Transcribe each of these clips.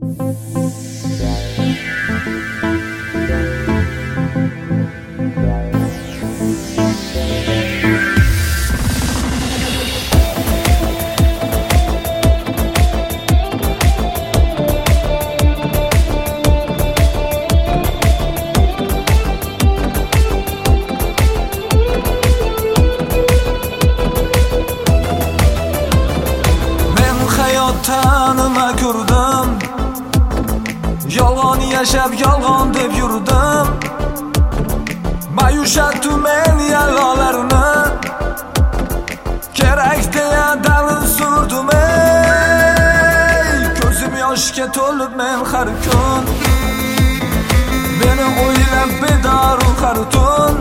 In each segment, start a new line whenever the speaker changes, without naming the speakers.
Tanıma ko'rdim, yolg'on yashab yolg'on deb yurdim. Mayushatdim men yallolarni, kerak deya dalil surdim. Ko'zim yoshga to'lib men har kun, meni o'ylab bedaru har tun.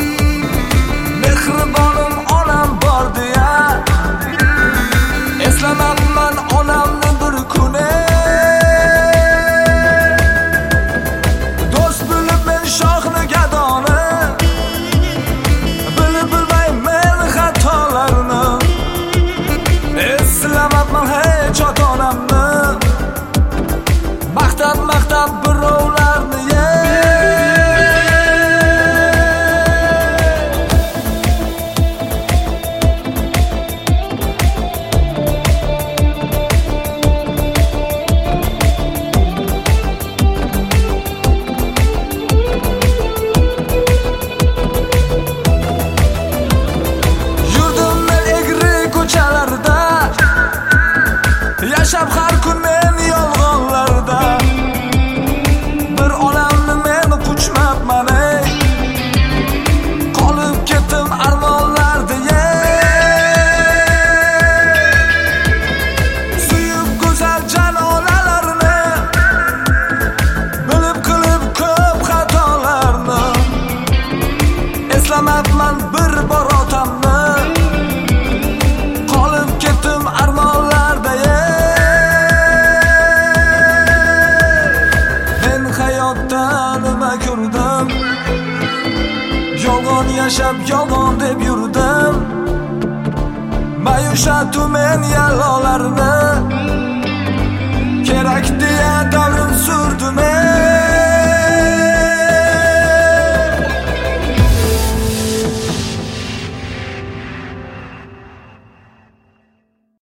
Mehribonim onam bor deya eslamabman onamni bir kuni. Do'st bilib men shohni gadoni, bilib bilmayman xatolarni. Eslamabman hech ota-onamni, maqtab birovlarni. Yashab har kun men yolg'onlarda, bir onamni men quchmabman. Qolib ketdim armonlarda. Suyib go'zal janonalarni, bilib qilib ko'p xatolarni. Eslamabman bir bor otamni, qolib ketdim armonlarda. Nima ko'rdim, yolg'on yashab yolg'on deb yurdim. Mayushatdim men yallolarni, kerak deya davrim